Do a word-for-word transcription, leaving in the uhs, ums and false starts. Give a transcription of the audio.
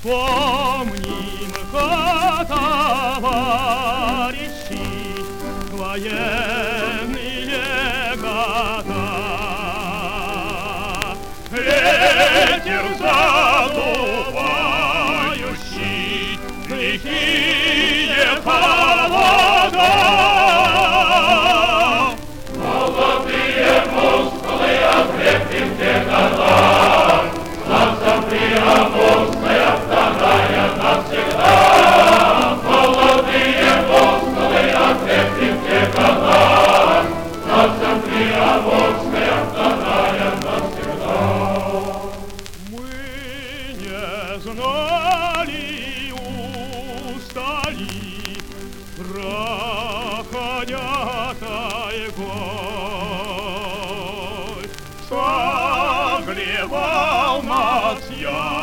Помним, товарищи, военные года. Ветер задувающий лихие холода. Молодые мускулы окрепли в те года, наша Приамурская вторая навсегда. Молодые мускулы окрепли в те года, наша Приамурская вторая навсегда. Мы не знали устали, проходя тайгой, согревал нас я.